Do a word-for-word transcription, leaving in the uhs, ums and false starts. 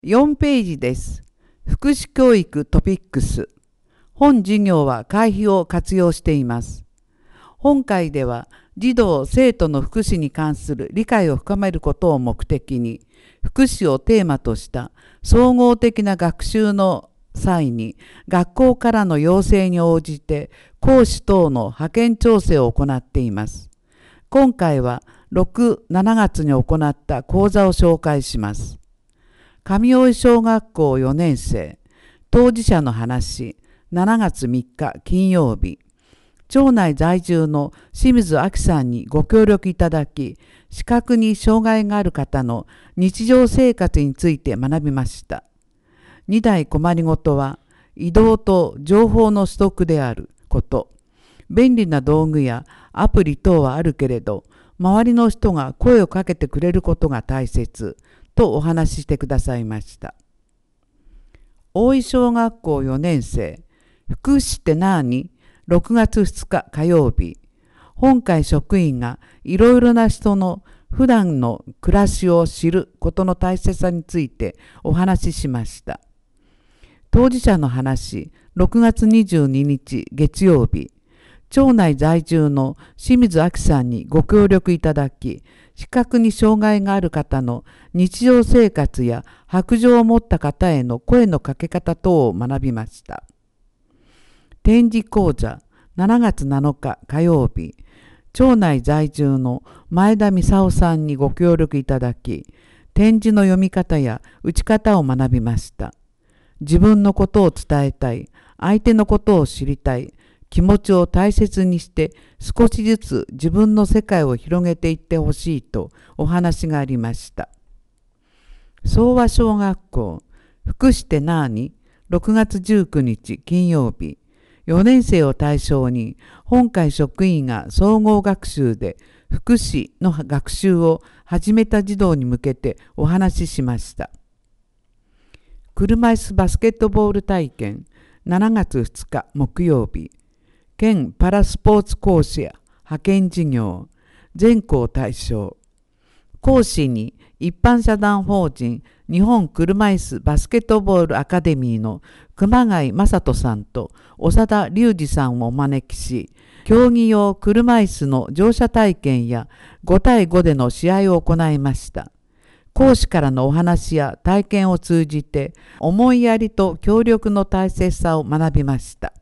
よんページです。福祉教育トピックス。本授業は会費を活用しています。本回では児童・生徒の福祉に関する理解を深めることを目的に、福祉をテーマとした総合的な学習の際に学校からの要請に応じて講師等の派遣調整を行っています。今回はろく、しちがつに行った講座を紹介します。上大井小学校よねん生、当事者の話、しちがつみっか金曜日。町内在住の清水明さんにご協力いただき、視覚に障害がある方の日常生活について学びました。に大困りごとは、移動と情報の取得であること。便利な道具やアプリ等はあるけれど、周りの人が声をかけてくれることが大切とお話ししてくださいました。大井小学校よねん生、福祉ってなに？ろくがつふつか火曜日。本会職員がいろいろな人の普段の暮らしを知ることの大切さについてお話ししました。当事者の話、ろくがつにじゅうににち月曜日。町内在住の清水明さんにご協力いただき、視覚に障害がある方の日常生活や白状を持った方への声のかけ方等を学びました。展示講座、しちがつなのか火曜日。町内在住の前田美沙夫さんにご協力いただき、展示の読み方や打ち方を学びました。自分のことを伝えたい、相手のことを知りたい、気持ちを大切にして少しずつ自分の世界を広げていってほしいとお話がありました。総和小学校、福祉ってなに？ろくがつじゅうくにち金曜日。よねん生を対象に本会職員が総合学習で福祉の学習を始めた児童に向けてお話ししました。車椅子バスケットボール体験、しちがつふつか木曜日。県パラスポーツ講師や派遣事業、全校対象。講師に一般社団法人日本車椅子バスケットボールアカデミーの熊谷正人さんと長田隆二さんをお招きし、競技用車椅子の乗車体験やご対ごでの試合を行いました。講師からのお話や体験を通じて思いやりと協力の大切さを学びました。